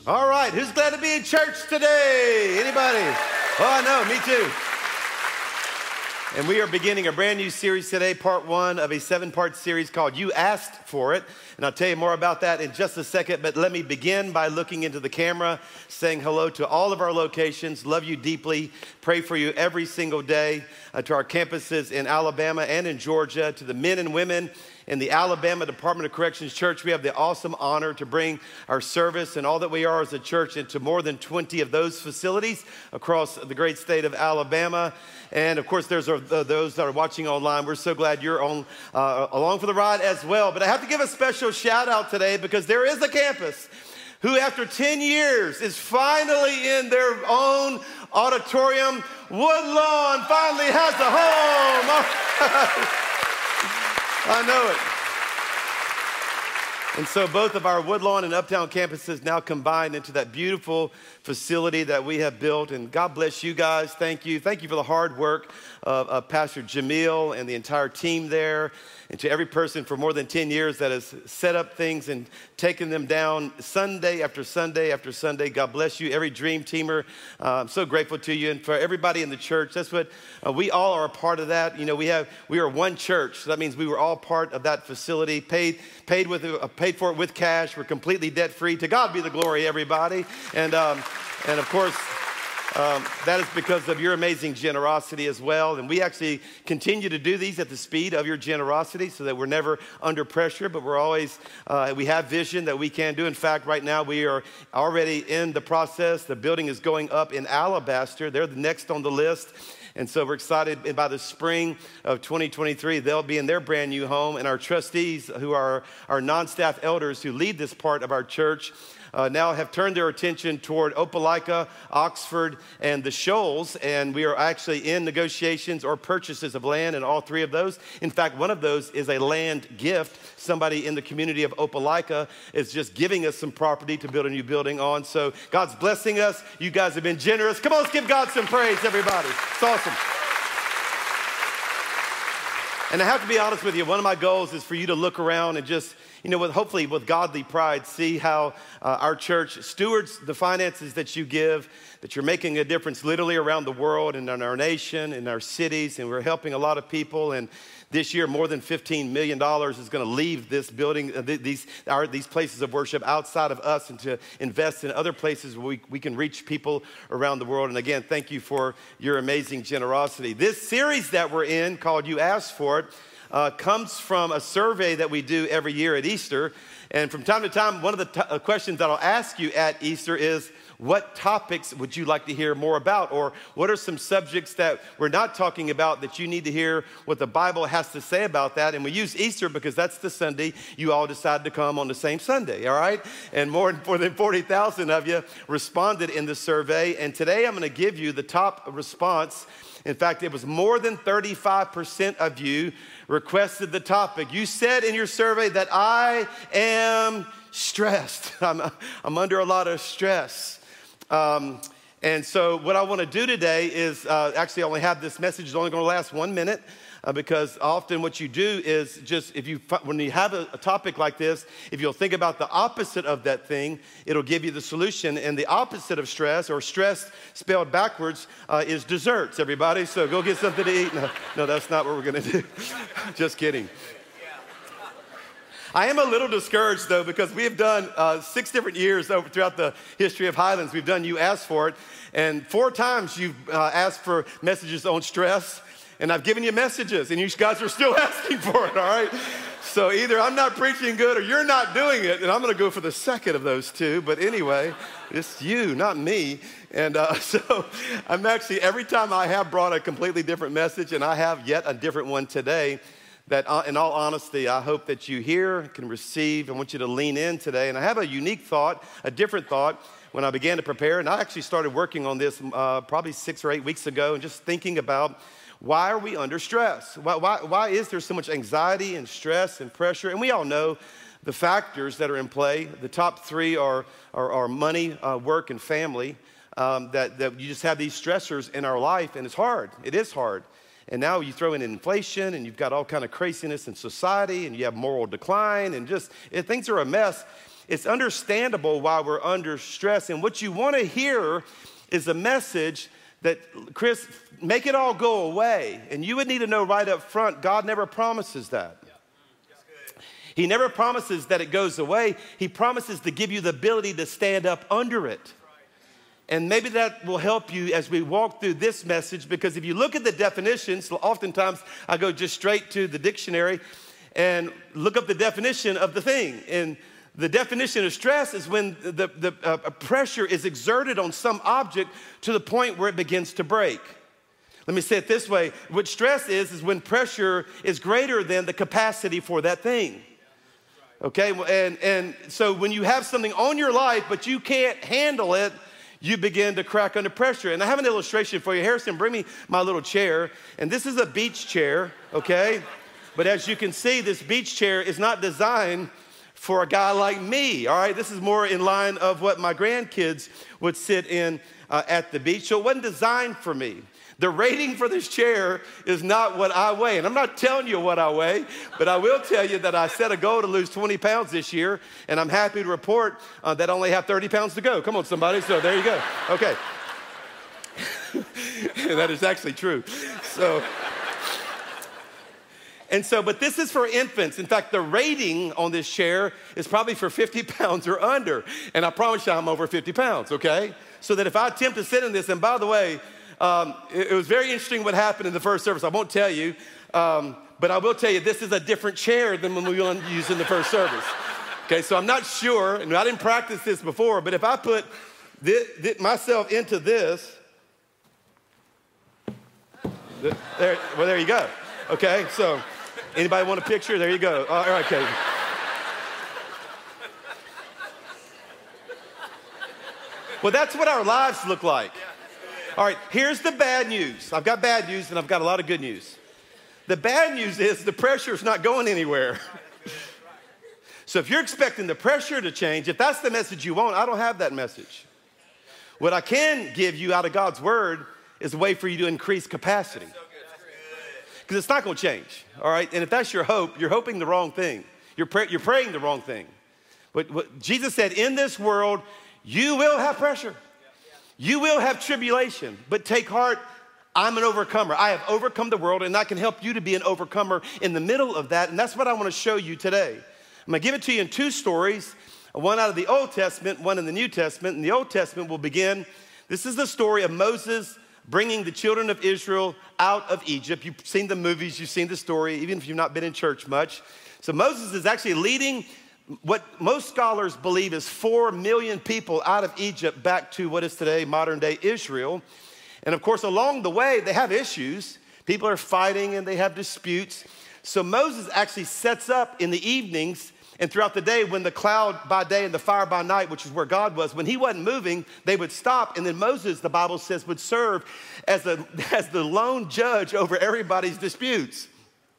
All right, who's glad to be in church today? Anybody? Oh, I know, me too. And we are beginning a brand new series today, part one of a 7-part series called You Asked For It. And I'll tell you more about that in just a second, but let me begin by looking into the camera, saying hello to all of our locations. Love you deeply. Pray for you every single day. To our campuses in Alabama and in Georgia, to the men and women in the Alabama Department of Corrections Church. We have the awesome honor to bring our service and all that we are as a church into more than 20 of those facilities across the great state of Alabama. And of course, there's those that are watching online. We're so glad you're along for the ride as well. But I have to give a special shout out today because there is a campus who after 10 years is finally in their own auditorium. Woodlawn finally has a home. I know it. And so both of our Woodlawn and Uptown campuses now combined into that beautiful facility that we have built. And God bless you guys. Thank you. Thank you for the hard work of Pastor Jamil and the entire team there. And to every person for more than 10 years that has set up things and taken them down Sunday after Sunday after Sunday. God bless you. Every dream teamer, I'm so grateful to you. And for everybody in the church, that's what we all are a part of that. You know, we are one church. So that means we were all part of that facility, paid for it with cash. We're completely debt free. To God be the glory, everybody. And of course, that is because of your amazing generosity as well. And we actually continue to do these at the speed of your generosity so that we're never under pressure, but we're always, we have vision that we can do. In fact, right now we are already in the process. The building is going up in Alabaster. They're the next on the list. And so we're excited by the spring of 2023, they'll be in their brand new home. And our trustees, who are our non-staff elders who lead this part of our church, now have turned their attention toward Opelika, Oxford, and the Shoals. And we are actually in negotiations or purchases of land in all three of those. In fact, one of those is a land gift. Somebody in the community of Opelika is just giving us some property to build a new building on. So God's blessing us. You guys have been generous. Come on, let's give God some praise, everybody. It's awesome. And I have to be honest with you, one of my goals is for you to look around and just, hopefully with godly pride, see how our church stewards the finances that you give, that you're making a difference literally around the world and in our nation, in our cities, and we're helping a lot of people. And this year, more than $15 million is going to leave this building, these places of worship outside of us, and to invest in other places where we can reach people around the world. And again, thank you for your amazing generosity. This series that we're in, called You Asked For It, comes from a survey that we do every year at Easter. And from time to time, one of the questions that I'll ask you at Easter is, what topics would you like to hear more about? Or what are some subjects that we're not talking about that you need to hear what the Bible has to say about that? And we use Easter because that's the Sunday you all decided to come on the same Sunday, all right? And more than 40,000 of you responded in the survey. And today I'm going to give you the top response. In fact, it was more than 35% of you requested the topic. You said in your survey that I am stressed. I'm under a lot of stress. And so what I want to do today is actually I only have this message is only going to last 1 minute because often what you do is just when you have a topic like this, if you'll think about the opposite of that thing, it'll give you the solution. And the opposite of stress, or stress spelled backwards, is desserts, everybody. So go get something to eat. No, that's not what we're going to do. Just kidding. I am a little discouraged, though, because we have done 6 different years throughout the history of Highlands. We've done You Asked For It, and 4 times you've asked for messages on stress, and I've given you messages, and you guys are still asking for it, all right? So either I'm not preaching good or you're not doing it, and I'm going to go for the second of those two. But anyway, it's you, not me. And so I'm actually, every time I have brought a completely different message, and I have yet a different one today, that in all honesty, I hope that you hear, can receive. I want you to lean in today. And I have a unique thought, a different thought when I began to prepare. And I actually started working on this probably 6 or 8 weeks ago and just thinking about why are we under stress? Why is there so much anxiety and stress and pressure? And we all know the factors that are in play. The top 3 are money, work, and family. That you just have these stressors in our life, and it's hard. It is hard. And now you throw in inflation, and you've got all kind of craziness in society, and you have moral decline, and just things are a mess. it's understandable why we're under stress. And what you want to hear is a message that, Chris, make it all go away. And you would need to know right up front, God never promises that. He never promises that it goes away. He promises to give you the ability to stand up under it. And maybe that will help you as we walk through this message, because if you look at the definitions, oftentimes I go just straight to the dictionary and look up the definition of the thing. And the definition of stress is when the pressure is exerted on some object to the point where it begins to break. Let me say it this way. What stress is when pressure is greater than the capacity for that thing. Okay, and so when you have something on your life, but you can't handle it, you begin to crack under pressure. And I have an illustration for you. Harrison, bring me my little chair. And this is a beach chair, okay? But as you can see, this beach chair is not designed for a guy like me, all right? This is more in line of what my grandkids would sit in at the beach. So it wasn't designed for me. The rating for this chair is not what I weigh. And I'm not telling you what I weigh, but I will tell you that I set a goal to lose 20 pounds this year, and I'm happy to report that I only have 30 pounds to go. Come on, somebody. So there you go. Okay. That is actually true. But this is for infants. In fact, the rating on this chair is probably for 50 pounds or under. And I promise you I'm over 50 pounds, okay? So that if I attempt to sit in this, and by the way, it was very interesting what happened in the first service. I won't tell you, but I will tell you this is a different chair than when we used in the first service. Okay, so I'm not sure, and I didn't practice this before, but if I put myself into this, there you go. Okay, so anybody want a picture? There you go. All right, okay. Well, that's what our lives look like. All right, here's the bad news. I've got bad news and I've got a lot of good news. The bad news is the pressure's not going anywhere. So if you're expecting the pressure to change, if that's the message you want, I don't have that message. What I can give you out of God's word is a way for you to increase capacity. Because it's not going to change, all right? And if that's your hope, you're hoping the wrong thing. You're praying the wrong thing. What Jesus said, in this world, you will have pressure. You will have tribulation, but take heart, I'm an overcomer. I have overcome the world, and I can help you to be an overcomer in the middle of that, and that's what I want to show you today. I'm going to give it to you in two stories, one out of the Old Testament, one in the New Testament. In the Old Testament, we'll begin. This is the story of Moses bringing the children of Israel out of Egypt. You've seen the movies, you've seen the story, even if you've not been in church much. So Moses is actually leading what most scholars believe is 4 million people out of Egypt back to what is today modern day Israel. And of course, along the way, they have issues. People are fighting and they have disputes. So Moses actually sets up in the evenings and throughout the day when the cloud by day and the fire by night, which is where God was, when he wasn't moving, they would stop. And then Moses, the Bible says, would serve as the lone judge over everybody's disputes.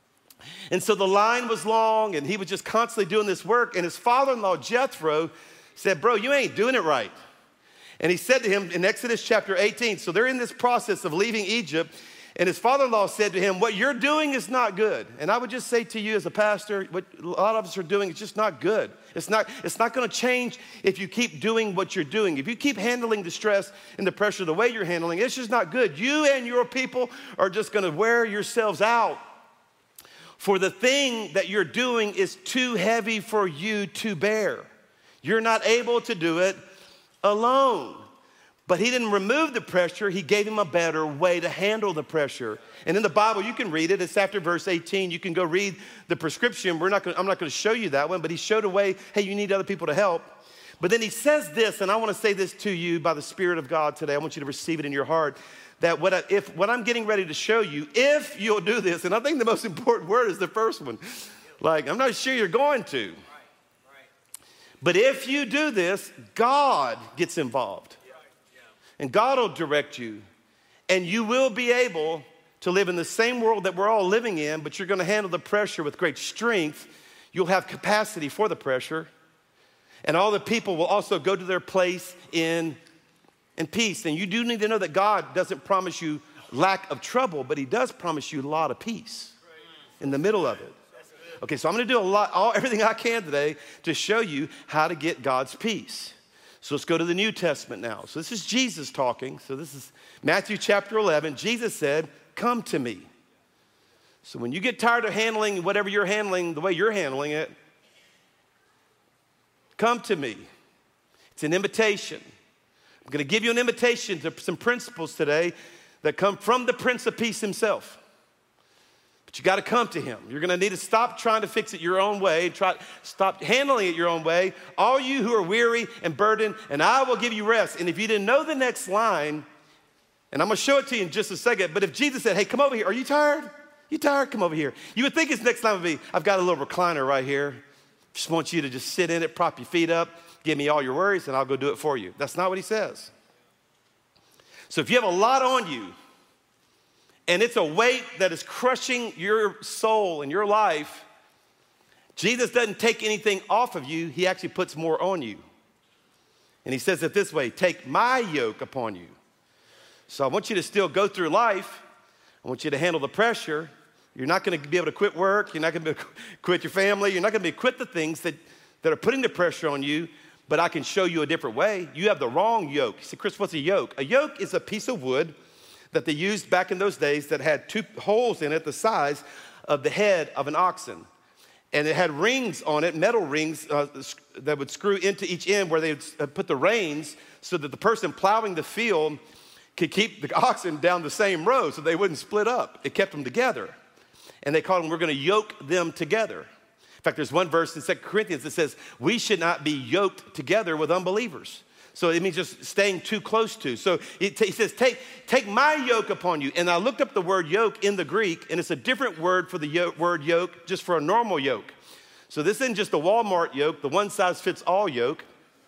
And so the line was long, and he was just constantly doing this work. And his father-in-law, Jethro, said, bro, you ain't doing it right. And he said to him in Exodus chapter 18, so they're in this process of leaving Egypt, and his father-in-law said to him, what you're doing is not good. And I would just say to you as a pastor, what a lot of us are doing is just not good. It's not going to change if you keep doing what you're doing. If you keep handling the stress and the pressure the way you're handling, it's just not good. You and your people are just going to wear yourselves out. For the thing that you're doing is too heavy for you to bear. You're not able to do it alone. But he didn't remove the pressure. He gave him a better way to handle the pressure. And in the Bible, you can read it. It's after verse 18. You can go read the prescription. I'm not going to show you that one, but he showed a way, hey, you need other people to help. But then he says this, and I want to say this to you by the Spirit of God today. I want you to receive it in your heart. That what I'm getting ready to show you, if you'll do this, and I think the most important word is the first one. Like, I'm not sure you're going to. But if you do this, God gets involved. And God will direct you. And you will be able to live in the same world that we're all living in, but you're going to handle the pressure with great strength. You'll have capacity for the pressure. And all the people will also go to their place in peace. And you do need to know that God doesn't promise you lack of trouble, but he does promise you a lot of peace in the middle of it. okay, so I'm going to do everything I can today to show you how to get God's peace. So let's go to the New Testament now. So this is Jesus talking. So this is Matthew chapter 11. Jesus said, come to me. So when you get tired of handling whatever you're handling the way you're handling it, come to me. It's an invitation. I'm going to give you an invitation to some principles today that come from the Prince of Peace himself. But you got to come to him. You're going to need to stop trying to fix it your own way. Stop handling it your own way. All you who are weary and burdened, and I will give you rest. And if you didn't know the next line, and I'm going to show it to you in just a second, but if Jesus said, hey, come over here. Are you tired? You tired? Come over here. You would think his next line would be, I've got a little recliner right here. Just want you to just sit in it, prop your feet up, give me all your worries, and I'll go do it for you. That's not what he says. So if you have a lot on you, and it's a weight that is crushing your soul and your life, Jesus doesn't take anything off of you. He actually puts more on you. And he says it this way, take my yoke upon you. So I want you to still go through life. I want you to handle the pressure. You're not going to be able to quit work. You're not going to be able to quit your family. You're not going to be able to quit the things that are putting the pressure on you, but I can show you a different way. You have the wrong yoke. You say, Chris, what's a yoke? A yoke is a piece of wood that they used back in those days that had 2 holes in it the size of the head of an oxen. And it had rings on it, metal rings that would screw into each end where they would put the reins so that the person plowing the field could keep the oxen down the same row so they wouldn't split up. It kept them together. And they called them, we're going to yoke them together. In fact, there's one verse in 2 Corinthians that says, we should not be yoked together with unbelievers. So it means just staying too close to. So he says, take my yoke upon you. And I looked up the word yoke in the Greek, and it's a different word for the word yoke, just for a normal yoke. So this isn't just a Walmart yoke, the one-size-fits-all yoke.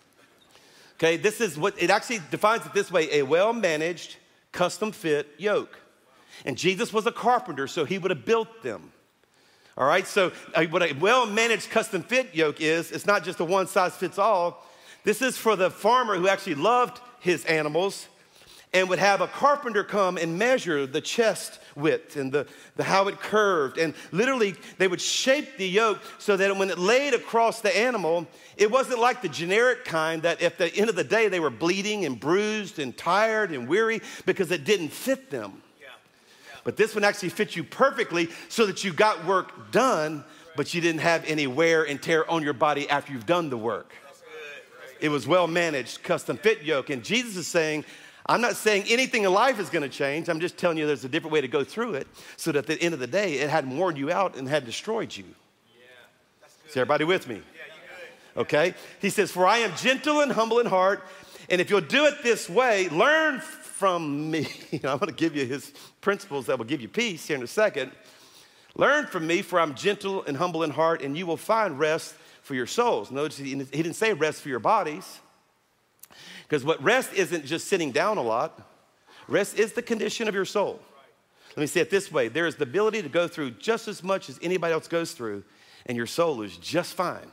Okay, this is what, it actually defines it this way, a well-managed, custom-fit yoke. And Jesus was a carpenter, so he would have built them. All right, so what a well-managed, custom-fit yoke is, it's not just a one-size-fits-all. This is for the farmer who actually loved his animals and would have a carpenter come and measure the chest width and the how it curved. And literally, they would shape the yoke so that when it laid across the animal, it wasn't like the generic kind that at the end of the day, they were bleeding and bruised and tired and weary because it didn't fit them. But this one actually fits you perfectly so that you got work done, but you didn't have any wear and tear on your body after you've done the work. It was well-managed, custom-fit yoke. And Jesus is saying, I'm not saying anything in life is going to change. I'm just telling you there's a different way to go through it so that at the end of the day, it hadn't worn you out and had destroyed you. Yeah, that's good. Is everybody with me? Yeah, you're good. Okay? He says, for I am gentle and humble in heart, and if you'll do it this way, learn from me. I'm going to give you his principles that will give you peace here in a second. Learn from me, for I'm gentle and humble in heart, and you will find rest for your souls. Notice he didn't say rest for your bodies, because what rest isn't just sitting down a lot. Rest is the condition of your soul. Let me say it this way. There is the ability to go through just as much as anybody else goes through, and your soul is just fine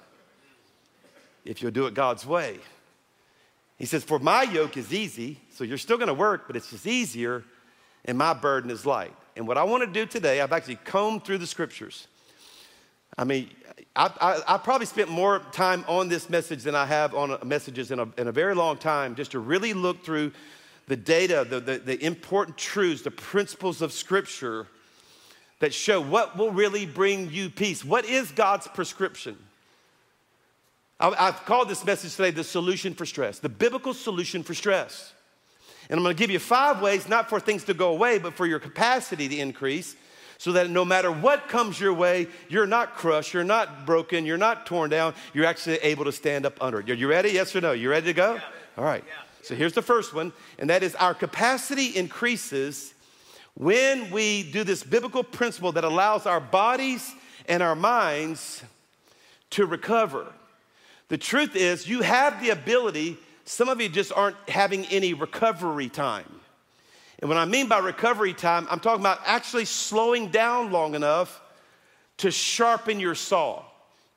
if you'll do it God's way. He says, for my yoke is easy, so you're still going to work, but it's just easier, and my burden is light. And what I want to do today, I've actually combed through the scriptures. I mean, I probably spent more time on this message than I have on messages in a very long time, just to really look through the data, the important truths, the principles of Scripture that show what will really bring you peace. What is God's prescription? I've called this message today the solution for stress, the biblical solution for stress. And I'm going to give you 5 ways, not for things to go away, but for your capacity to increase, so that no matter what comes your way, you're not crushed, you're not broken, you're not torn down, you're actually able to stand up under it. Are you ready? Yes or no? You ready to go? Yeah. All right. Yeah. So here's the first one, and that is our capacity increases when we do this biblical principle that allows our bodies and our minds to recover. The truth is, you have the ability, some of you just aren't having any recovery time. And what I mean by recovery time, I'm talking about actually slowing down long enough to sharpen your saw.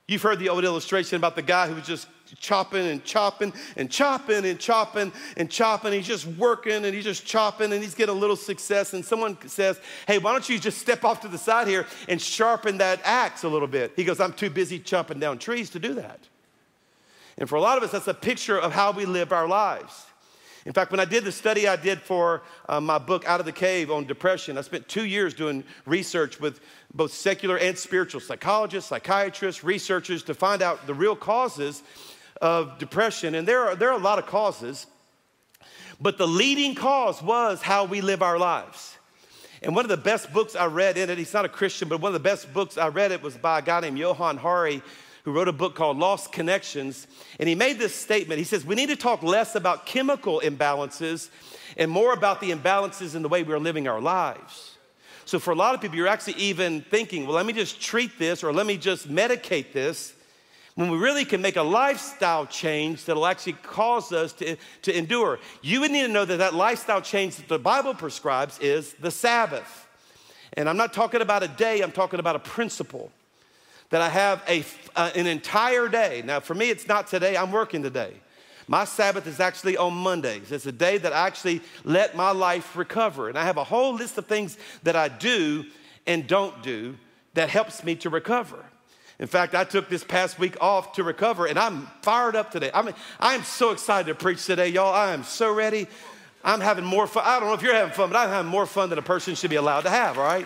You've heard the old illustration about the guy who was just chopping and chopping and chopping and chopping and chopping. He's just working and he's just chopping and he's getting a little success. And someone says, hey, why don't you just step off to the side here and sharpen that axe a little bit? He goes, I'm too busy chopping down trees to do that. And for a lot of us, that's a picture of how we live our lives. In fact, when I did the study I did for my book, Out of the Cave, on depression, I spent 2 years doing research with both secular and spiritual psychologists, psychiatrists, researchers to find out the real causes of depression. And there are a lot of causes, but the leading cause was how we live our lives. And one of the best books I read in it, he's not a Christian, but one of the best books I read, it was by a guy named Johann Hari, who wrote a book called Lost Connections. And he made this statement. He says, we need to talk less about chemical imbalances and more about the imbalances in the way we're living our lives. So for a lot of people, you're actually even thinking, well, let me just treat this or let me just medicate this, when we really can make a lifestyle change that'll actually cause us to endure. You would need to know that that lifestyle change that the Bible prescribes is the Sabbath. And I'm not talking about a day, I'm talking about a principle. That I have an entire day. Now, for me, it's not today. I'm working today. My Sabbath is actually on Mondays. It's a day that I actually let my life recover. And I have a whole list of things that I do and don't do that helps me to recover. In fact, I took this past week off to recover, and I'm fired up today. I am so excited to preach today, y'all. I am so ready. I'm having more fun. I don't know if you're having fun, but I'm having more fun than a person should be allowed to have, all right?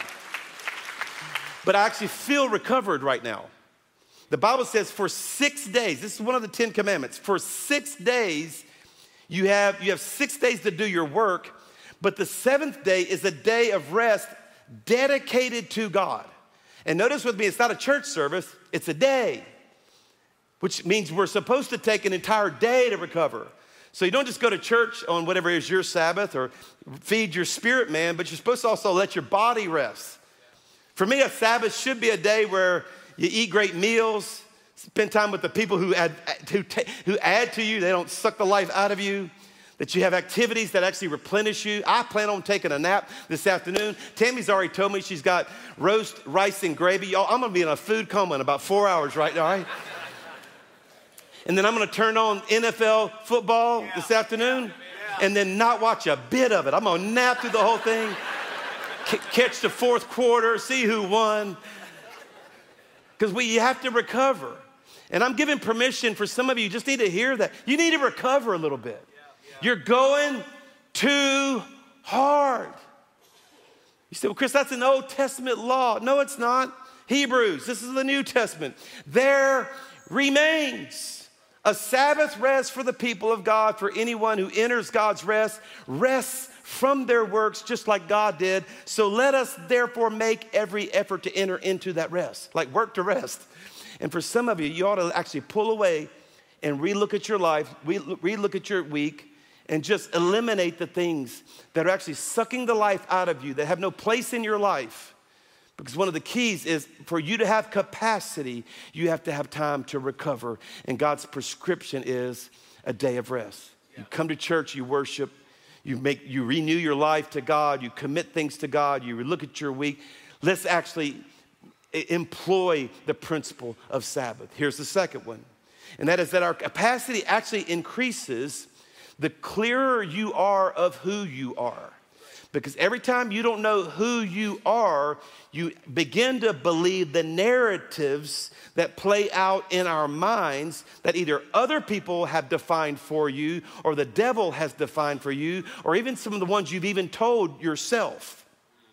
But I actually feel recovered right now. The Bible says for 6 days, this is one of the 10 commandments, for 6 days, you have 6 days to do your work, but the seventh day is a day of rest dedicated to God. And notice with me, it's not a church service, it's a day, which means we're supposed to take an entire day to recover. So you don't just go to church on whatever is your Sabbath or feed your spirit, man, but you're supposed to also let your body rest. For me, a Sabbath should be a day where you eat great meals, spend time with the people who add to you. They don't suck the life out of you. That you have activities that actually replenish you. I plan on taking a nap this afternoon. Tammy's already told me she's got roast rice and gravy. Y'all, I'm going to be in a food coma in about 4 hours right now, right? And then I'm going to turn on NFL football this afternoon and then not watch a bit of it. I'm going to nap through the whole thing. Catch the fourth quarter, see who won. Because you have to recover. And I'm giving permission for some of you, just need to hear that. You need to recover a little bit. You're going too hard. You say, well, Chris, that's an Old Testament law. No, it's not. Hebrews, this is the New Testament. There remains a Sabbath rest for the people of God, for anyone who enters God's rest, rests from their works just like God did. So let us therefore make every effort to enter into that rest, like work to rest. And for some of you, you ought to actually pull away and relook at your life, relook at your week, and just eliminate the things that are actually sucking the life out of you, that have no place in your life. Because one of the keys is for you to have capacity, you have to have time to recover. And God's prescription is a day of rest. You come to church, you worship, you renew your life to God, you commit things to God, you look at your week. Let's actually employ the principle of Sabbath. Here's the second one, and that is that our capacity actually increases the clearer you are of who you are. Because every time you don't know who you are, you begin to believe the narratives that play out in our minds that either other people have defined for you or the devil has defined for you, or even some of the ones you've even told yourself.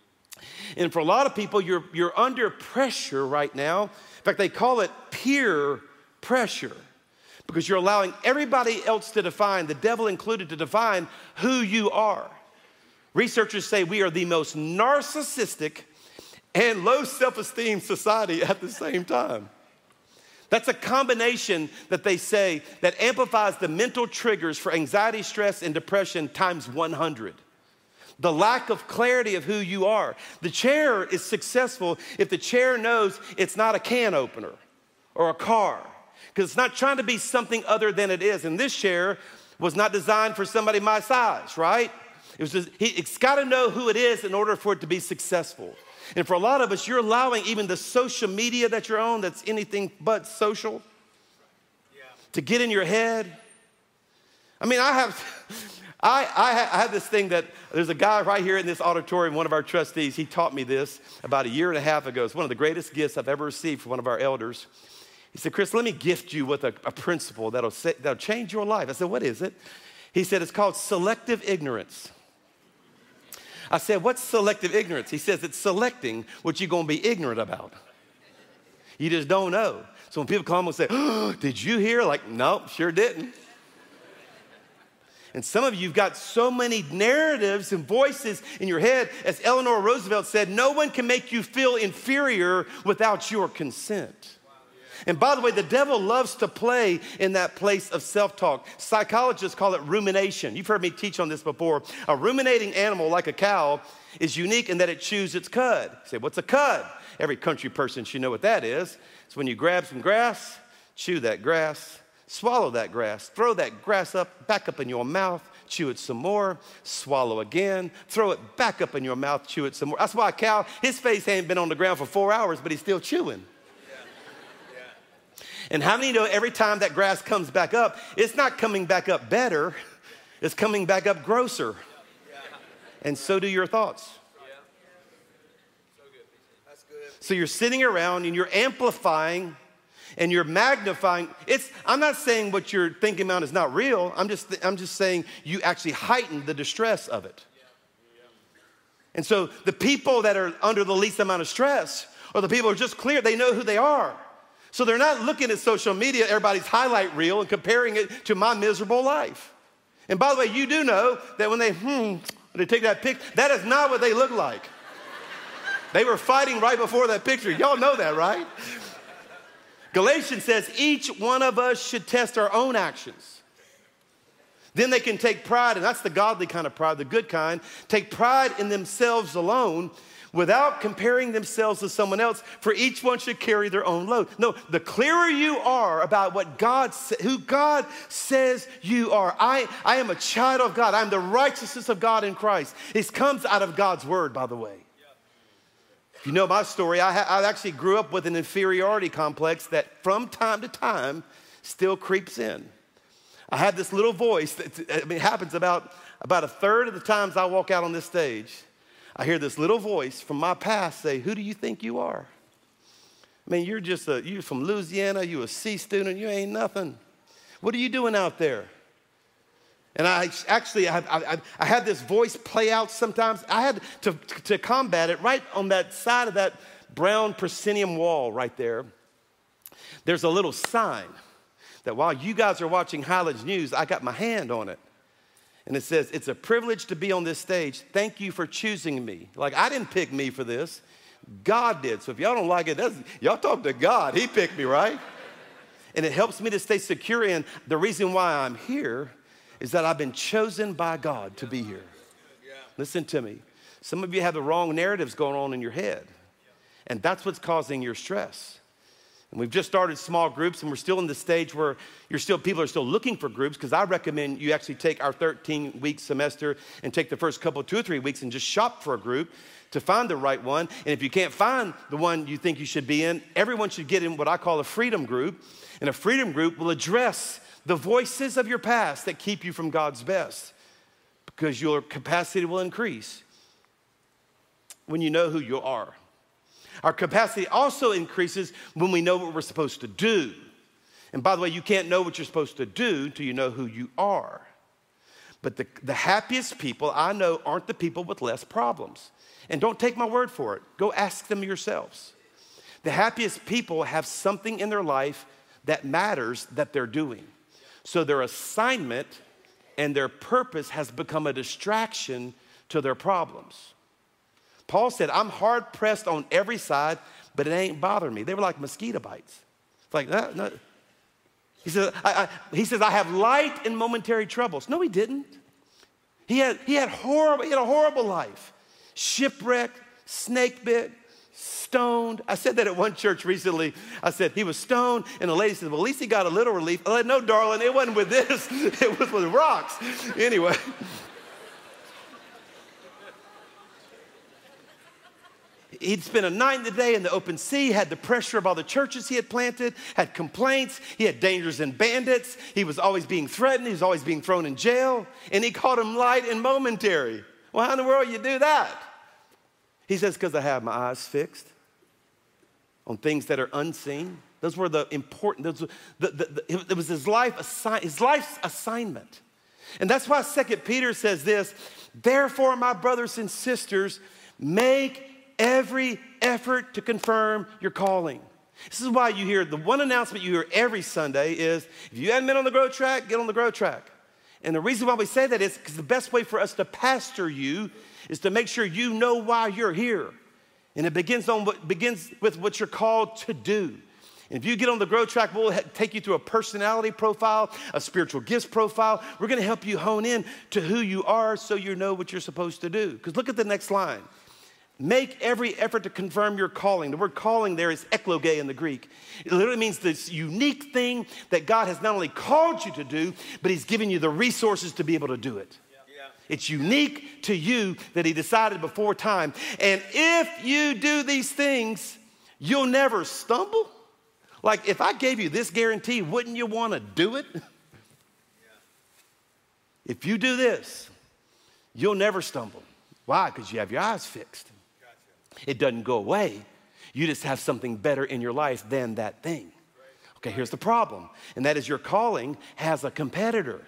And for a lot of people, you're under pressure right now. In fact, they call it peer pressure, because you're allowing everybody else to define, the devil included, to define who you are. Researchers say we are the most narcissistic and low self-esteem society at the same time. That's a combination that they say that amplifies the mental triggers for anxiety, stress, and depression times 100. The lack of clarity of who you are. The chair is successful if the chair knows it's not a can opener or a car, because it's not trying to be something other than it is. And this chair was not designed for somebody my size, right? It's got to know who it is in order for it to be successful. And for a lot of us, you're allowing even the social media that you're on, that's anything but social, to get in your head. I mean, I have this thing that there's a guy right here in this auditorium, one of our trustees, he taught me this about 1.5 years ago. It's one of the greatest gifts I've ever received from one of our elders. He said, Chris, let me gift you with a principle that'll change your life. I said, what is it? He said, it's called selective ignorance. I said, what's selective ignorance? He says, it's selecting what you're going to be ignorant about. You just don't know. So when people come and say, oh, did you hear? Like, nope, sure didn't. And some of you've got so many narratives and voices in your head. As Eleanor Roosevelt said, no one can make you feel inferior without your consent. And by the way, the devil loves to play in that place of self-talk. Psychologists call it rumination. You've heard me teach on this before. A ruminating animal, like a cow, is unique in that it chews its cud. You say, what's a cud? Every country person should know what that is. It's when you grab some grass, chew that grass, swallow that grass, throw that grass back up in your mouth, chew it some more, swallow again, throw it back up in your mouth, chew it some more. That's why a cow, his face ain't been on the ground for 4 hours, but he's still chewing. And how many know every time that grass comes back up, it's not coming back up better, it's coming back up grosser. And so do your thoughts. So you're sitting around and you're amplifying and you're magnifying. I'm not saying what you're thinking about is not real. I'm just saying you actually heighten the distress of it. And so the people that are under the least amount of stress are the people who are just clear. They know who they are. So they're not looking at social media, everybody's highlight reel, and comparing it to my miserable life. And by the way, you do know that when they take that picture, that is not what they look like. They were fighting right before that picture. Y'all know that, right? Galatians says each one of us should test our own actions. Then they can take pride, and that's the godly kind of pride, the good kind, take pride in themselves alone without comparing themselves to someone else, for each one should carry their own load. No, the clearer you are about who God says you are. I am a child of God. I'm the righteousness of God in Christ. It comes out of God's word, by the way. If you know my story, I actually grew up with an inferiority complex that from time to time still creeps in. I have this little voice it happens about a third of the times I walk out on this stage. I hear this little voice from my past say, who do you think you are? I mean, you're from Louisiana, you're a C student, you ain't nothing. What are you doing out there? And I had this voice play out sometimes. I had to combat it right on that side of that brown proscenium wall right there. There's a little sign that while you guys are watching Highlands News, I got my hand on it. And it says, it's a privilege to be on this stage. Thank you for choosing me. Like, I didn't pick me for this. God did. So if y'all don't like it, y'all talk to God. He picked me, right? And it helps me to stay secure in the reason why I'm here is that I've been chosen by God to be here. Listen to me. Some of you have the wrong narratives going on in your head. And that's what's causing your stress. And we've just started small groups, and we're still in the stage where people are still looking for groups, because I recommend you actually take our 13-week semester and take the first couple, 2 or 3 weeks, and just shop for a group to find the right one. And if you can't find the one you think you should be in, everyone should get in what I call a freedom group. And a freedom group will address the voices of your past that keep you from God's best, because your capacity will increase when you know who you are. Our capacity also increases when we know what we're supposed to do. And by the way, you can't know what you're supposed to do until you know who you are. But the happiest people I know aren't the people with less problems. And don't take my word for it. Go ask them yourselves. The happiest people have something in their life that matters that they're doing. So their assignment and their purpose has become a distraction to their problems. Paul said, I'm hard pressed on every side, but it ain't bothering me. They were like mosquito bites. It's like, no. He says, I have light and momentary troubles. No, he didn't. He had a horrible life. Shipwrecked, snake bit, stoned. I said that at one church recently. I said, he was stoned, and the lady said, well, at least he got a little relief. I said, no, darling, it wasn't with this. It was with rocks. Anyway. he'd spent a night and a day in the open sea, had the pressure of all the churches he had planted, had complaints, he had dangers and bandits, he was always being threatened, he was always being thrown in jail, and he called them light and momentary. Well, how in the world you do that? He says, because I have my eyes fixed on things that are unseen. Those were the important, it was his life's assignment. And that's why 2 Peter says this, therefore, my brothers and sisters, make every effort to confirm your calling. This is why you hear, the one announcement you hear every Sunday is, if you haven't been on the growth track, get on the growth track. And the reason why we say that is because the best way for us to pastor you is to make sure you know why you're here. And it begins with what you're called to do. And if you get on the growth track, we'll take you through a personality profile, a spiritual gifts profile. We're going to help you hone in to who you are so you know what you're supposed to do. Because look at the next line. Make every effort to confirm your calling. The word calling there is ekloge in the Greek. It literally means this unique thing that God has not only called you to do, but he's given you the resources to be able to do it. Yeah. It's unique to you that he decided before time. And if you do these things, you'll never stumble. Like if I gave you this guarantee, wouldn't you want to do it? Yeah. If you do this, you'll never stumble. Why? Because you have your eyes fixed. It doesn't go away. You just have something better in your life than that thing. Okay, here's the problem. And that is your calling has a competitor.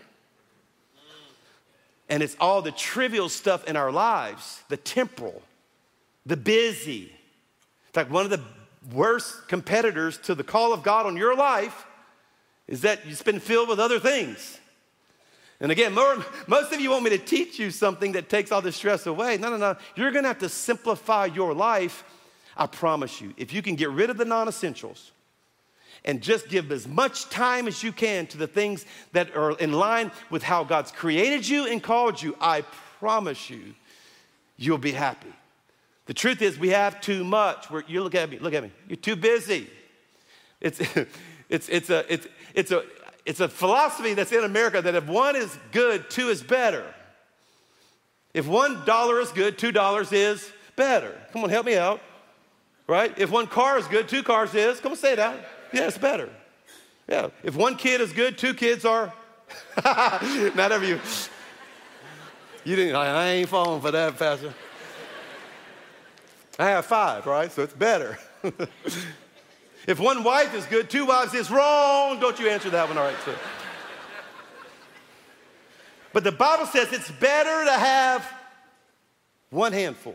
And it's all the trivial stuff in our lives, the temporal, the busy. In fact, one of the worst competitors to the call of God on your life is that it's been filled with other things. And again, most of you want me to teach you something that takes all the stress away. No. You're going to have to simplify your life, I promise you. If you can get rid of the non-essentials and just give as much time as you can to the things that are in line with how God's created you and called you, I promise you, you'll be happy. The truth is we have too much. You look at me. You're too busy. It's a philosophy that's in America that if one is good, two is better. If $1 is good, $2 is better. Come on, help me out. Right? If one car is good, two cars is. Come on, say it out. Yeah, it's better. Yeah. If one kid is good, two kids are. Not of you. You didn't. I ain't falling for that, Pastor. I have 5, right? So it's better. If one wife is good, 2 wives is wrong. Don't you answer that one, all right? So. But the Bible says it's better to have one handful.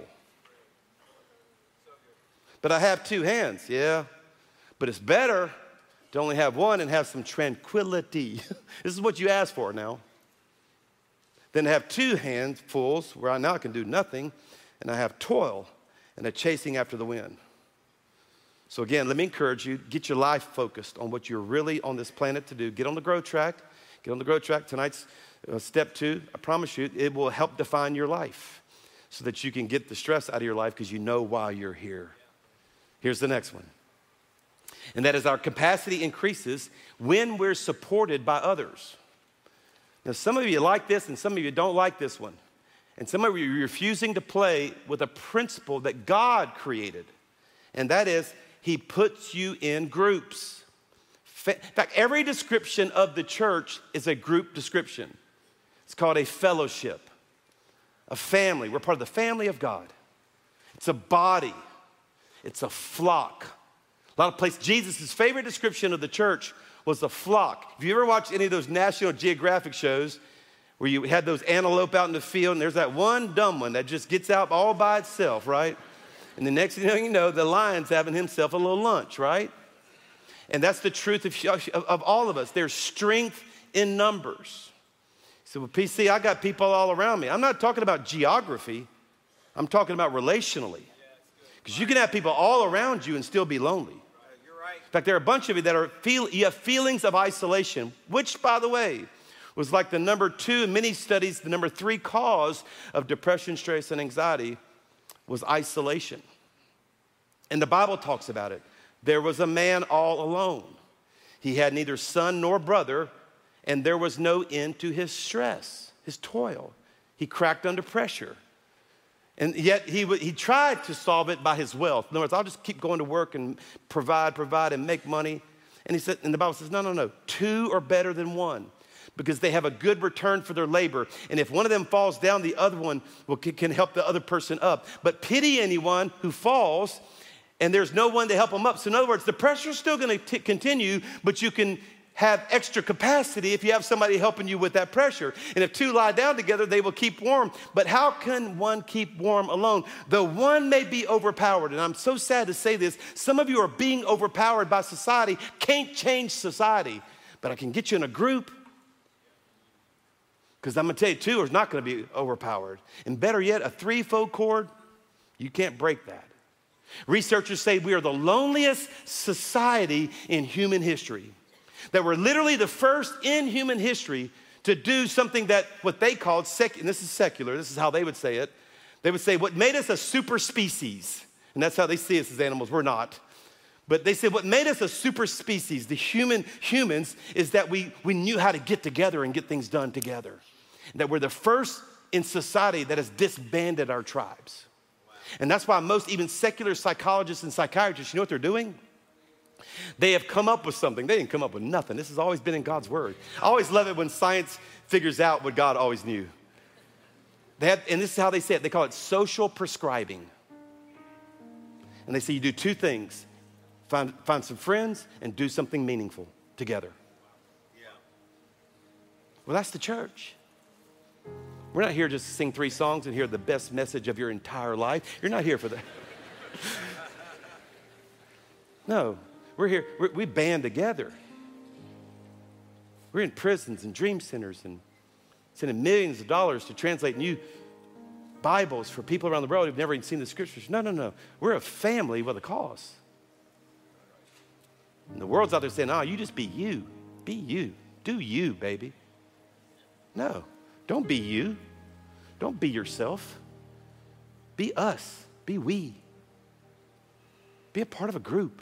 But I have 2 hands, yeah. But it's better to only have one and have some tranquility. This is what you ask for now. Than to have 2 handfuls where I now can do nothing, and I have toil and a chasing after the wind. So again, let me encourage you, get your life focused on what you're really on this planet to do. Get on the growth track. Get on the growth track. Tonight's step 2. I promise you, it will help define your life so that you can get the stress out of your life because you know why you're here. Here's the next one. And that is our capacity increases when we're supported by others. Now, some of you like this and some of you don't like this one. And some of you are refusing to play with a principle that God created. And that is, he puts you in groups. In fact, every description of the church is a group description. It's called a fellowship, a family. We're part of the family of God. It's a body. It's a flock. A lot of places, Jesus' favorite description of the church was a flock. If you ever watched any of those National Geographic shows where you had those antelope out in the field and there's that one dumb one that just gets out all by itself, right? And the next thing you know, the lion's having himself a little lunch, right? And that's the truth of all of us. There's strength in numbers. So, well, PC, I got people all around me. I'm not talking about geography. I'm talking about relationally. Because you can have people all around you and still be lonely. You're right. In fact, there are a bunch of you that you have feelings of isolation, which, by the way, was like the number 2 in many studies, the number 3 cause of depression, stress, and anxiety was isolation. And the Bible talks about it. There was a man all alone. He had neither son nor brother, and there was no end to his stress, his toil. He cracked under pressure. And yet he tried to solve it by his wealth. In other words, I'll just keep going to work and provide and make money. And he said, and the Bible says, no. 2 are better than 1 because they have a good return for their labor. And if one of them falls down, the other one can help the other person up. But pity anyone who falls and there's no one to help them up. So in other words, the pressure is still going to continue, but you can have extra capacity if you have somebody helping you with that pressure. And if 2 lie down together, they will keep warm. But how can one keep warm alone? The one may be overpowered. And I'm so sad to say this. Some of you are being overpowered by society. Can't change society. But I can get you in a group. Because I'm going to tell you, 2 is not going to be overpowered. And better yet, a 3-fold cord, you can't break that. Researchers say we are the loneliest society in human history. That we're literally the first in human history to do something that what they called, and this is secular, this is how they would say it. They would say what made us a super species, and that's how they see us as animals, we're not. But they said what made us a super species, the humans, is that we knew how to get together and get things done together. That we're the first in society that has disbanded our tribes. And that's why most even secular psychologists and psychiatrists, you know what they're doing? They have come up with something. They didn't come up with nothing. This has always been in God's word. I always love it when science figures out what God always knew. And this is how they say it. They call it social prescribing. And they say you do 2 things. Find some friends and do something meaningful together. Yeah. Well, that's the church. We're not here just to sing 3 songs and hear the best message of your entire life. You're not here for that. No. We're here, we band together. We're in prisons and dream centers and sending millions of dollars to translate new Bibles for people around the world who've never even seen the scriptures. No. We're a family with a cause. And the world's out there saying, oh, you just be you. Be you. Do you, baby. No, don't be you. Don't be yourself. Be us. Be we. Be a part of a group.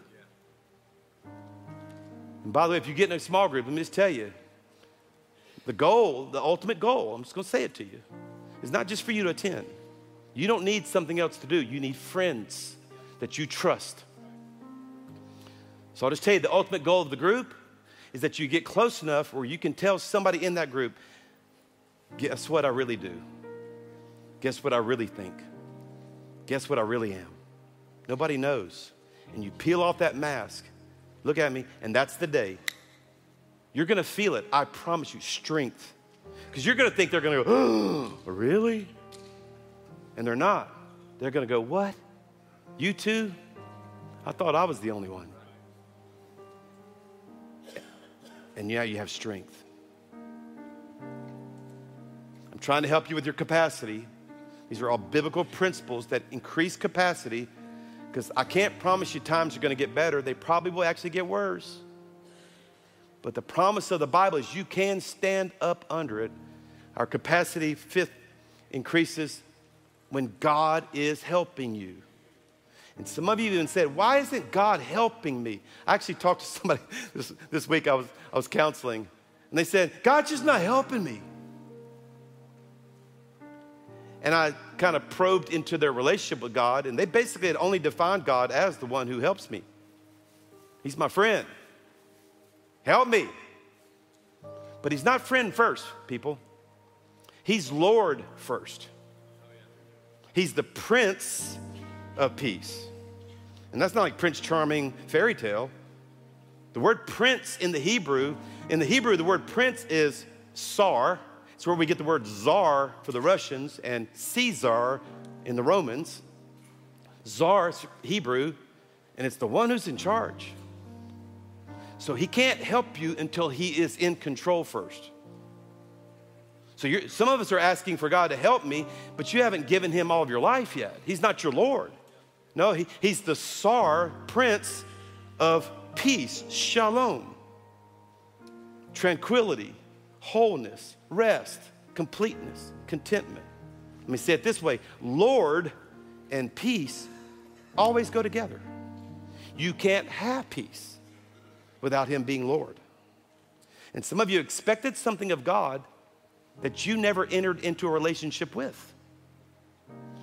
And by the way, if you get in a small group, let me just tell you, the goal, the ultimate goal, I'm just going to say it to you, is not just for you to attend. You don't need something else to do. You need friends that you trust. So I'll just tell you, the ultimate goal of the group is that you get close enough where you can tell somebody in that group, guess what I really do? Guess what I really think? Guess what I really am? Nobody knows. And you peel off that mask. Look at me, and that's the day. You're going to feel it, I promise you, strength. Because you're going to think they're going to go, oh, really? And they're not. They're going to go, what? You too? I thought I was the only one. And yeah, you have strength. I'm trying to help you with your capacity. These are all biblical principles that increase capacity. Because I can't promise you times are going to get better. They probably will actually get worse. But the promise of the Bible is you can stand up under it. Our capacity, 5th, increases when God is helping you. And some of you even said, why isn't God helping me? I actually talked to somebody this week. I was counseling. And they said, God's just not helping me. And I kind of probed into their relationship with God, and they basically had only defined God as the one who helps me. He's my friend. Help me. But he's not friend first, people. He's Lord first. He's the Prince of Peace. And that's not like Prince Charming fairy tale. The word prince in the Hebrew, the word prince is Tsar. It's where we get the word Tsar for the Russians and Caesar in the Romans. Tsar is Hebrew, and it's the one who's in charge. So he can't help you until he is in control first. So some of us are asking for God to help me, but you haven't given him all of your life yet. He's not your Lord. No, he's the Tsar, Prince of Peace, Shalom, tranquility, wholeness, rest, completeness, contentment. Let me say it this way. Lord and peace always go together. You can't have peace without him being Lord. And some of you expected something of God that you never entered into a relationship with.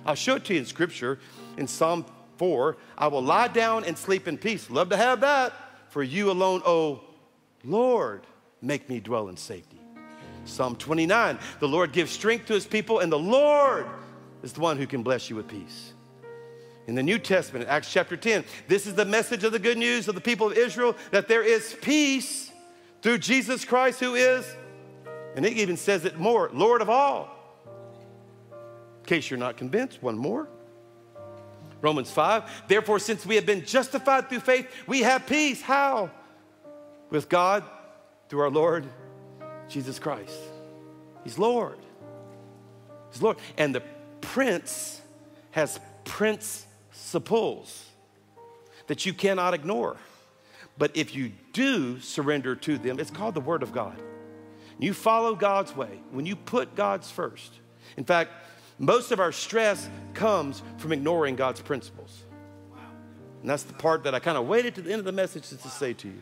I'll show it to you in Scripture. In Psalm 4, I will lie down and sleep in peace. Love to have that. For you alone, O Lord, make me dwell in safety. Psalm 29, the Lord gives strength to his people, and the Lord is the one who can bless you with peace. In the New Testament, Acts chapter 10, this is the message of the good news of the people of Israel, that there is peace through Jesus Christ, who is, and it even says it more, Lord of all. In case you're not convinced, one more. Romans 5, therefore, since we have been justified through faith, we have peace. How? With God, through our Lord Jesus Christ. He's Lord. He's Lord. And the prince has principles that you cannot ignore. But if you do surrender to them, it's called the Word of God. You follow God's way when you put God's first. In fact, most of our stress comes from ignoring God's principles. Wow. And that's the part that I kind of waited to the end of the message to say to you.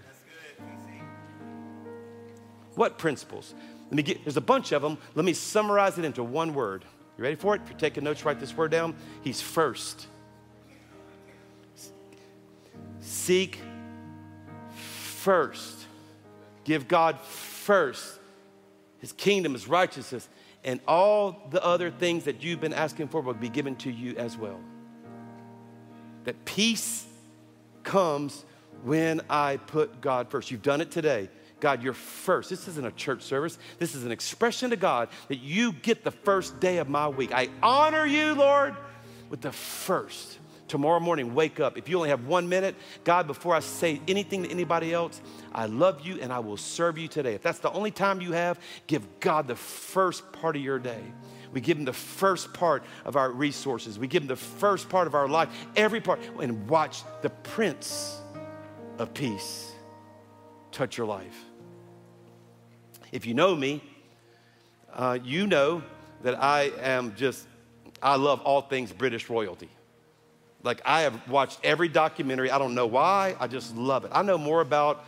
What principles? There's a bunch of them. Let me summarize it into one word. You ready for it? If you're taking notes, write this word down. He's first. Seek first. Give God first. His kingdom, his righteousness, and all the other things that you've been asking for will be given to you as well. That peace comes when I put God first. You've done it today. God, you're first. This isn't a church service. This is an expression to God that you get the first day of my week. I honor you, Lord, with the first. Tomorrow morning, wake up. If you only have 1 minute, God, before I say anything to anybody else, I love you and I will serve you today. If that's the only time you have, give God the first part of your day. We give him the first part of our resources. We give him the first part of our life, every part, and watch the Prince of Peace touch your life. If you know me, you know that I love all things British royalty. Like, I have watched every documentary. I don't know why. I just love it. I know more about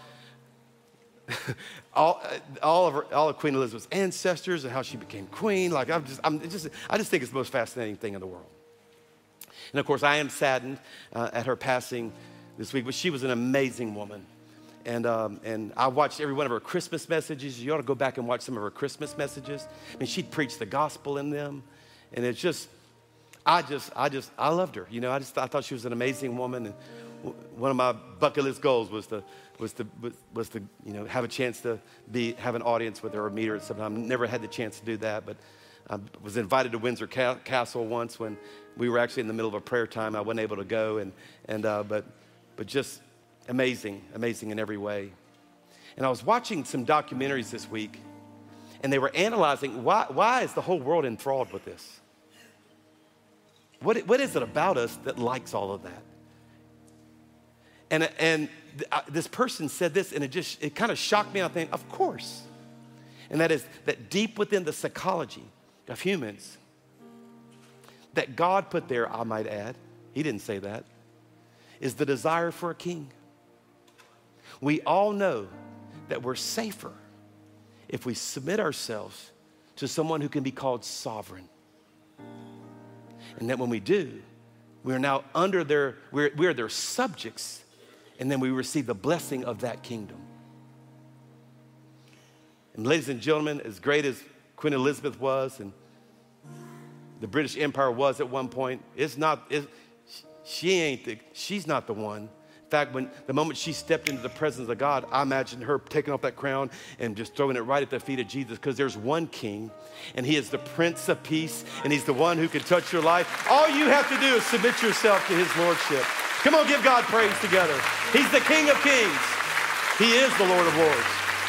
all of Queen Elizabeth's ancestors and how she became queen. Like, I just think it's the most fascinating thing in the world. And of course, I am saddened at her passing this week, but she was an amazing woman. And I watched every one of her Christmas messages. You ought to go back and watch some of her Christmas messages. I mean, she'd preach the gospel in them. And it's just, I loved her. You know, I thought she was an amazing woman. And one of my bucket list goals was to have a chance to have an audience with her or meet her at some time. Never had the chance to do that, but I was invited to Windsor Castle once when we were actually in the middle of a prayer time. I wasn't able to go, but just amazing in every way. And I was watching some documentaries this week, and they were analyzing why is the whole world enthralled with this? What is it about us that likes all of that? And this person said this, and it kind of shocked me. I think, of course. And that is that deep within the psychology of humans, that God put there, I might add, he didn't say that, is the desire for a king. We all know that we're safer if we submit ourselves to someone who can be called sovereign. And that when we do, we're now under we're their subjects, and then we receive the blessing of that kingdom. And ladies and gentlemen, as great as Queen Elizabeth was, and the British Empire was at one point, she's not the one. In fact, the moment she stepped into the presence of God, I imagine her taking off that crown and just throwing it right at the feet of Jesus, because there's one king, and he is the Prince of Peace, and he's the one who can touch your life. All you have to do is submit yourself to his lordship. Come on, give God praise together. He's the King of Kings. He is the Lord of Lords.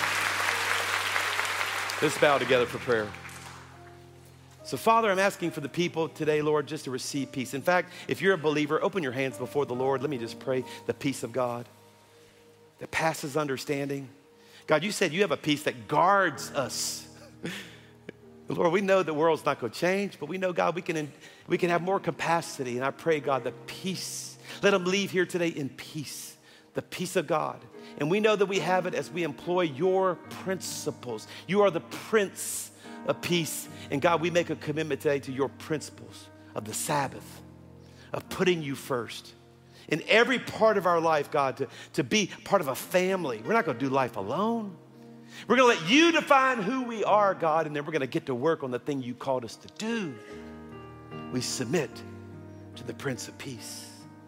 Let's bow together for prayer. So, Father, I'm asking for the people today, Lord, just to receive peace. In fact, if you're a believer, open your hands before the Lord. Let me just pray the peace of God that passes understanding. God, you said you have a peace that guards us. Lord, we know the world's not going to change, but we know, God, we can have more capacity. And I pray, God, that peace, let them leave here today in peace, the peace of God. And we know that we have it as we employ your principles. You are the Prince of Peace. And God, we make a commitment today to your principles of the Sabbath, of putting you first. In every part of our life, God, to be part of a family. We're not going to do life alone. We're going to let you define who we are, God, and then we're going to get to work on the thing you called us to do. We submit to the Prince of Peace.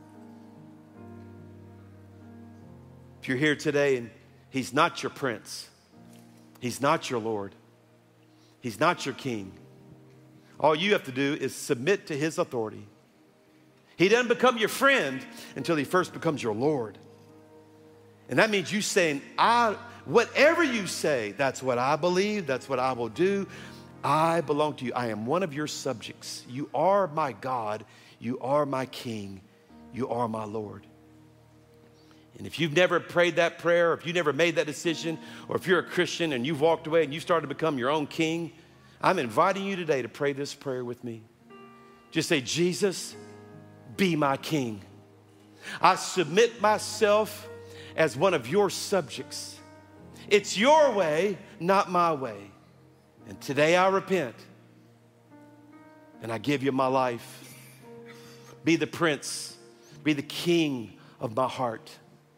If you're here today and he's not your prince, he's not your Lord, he's not your king, all you have to do is submit to his authority. He doesn't become your friend until he first becomes your Lord. And that means you saying, whatever you say, that's what I believe, that's what I will do. I belong to you. I am one of your subjects. You are my God. You are my King. You are my Lord. And if you've never prayed that prayer, or if you never made that decision, or if you're a Christian and you've walked away and you started to become your own king, I'm inviting you today to pray this prayer with me. Just say, Jesus, be my king. I submit myself as one of your subjects. It's your way, not my way. And today I repent and I give you my life. Be the prince, be the king of my heart.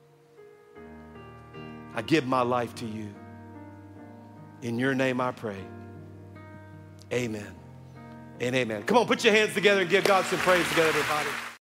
I give my life to you. In your name I pray. Amen and amen. Come on, put your hands together and give God some praise together, everybody.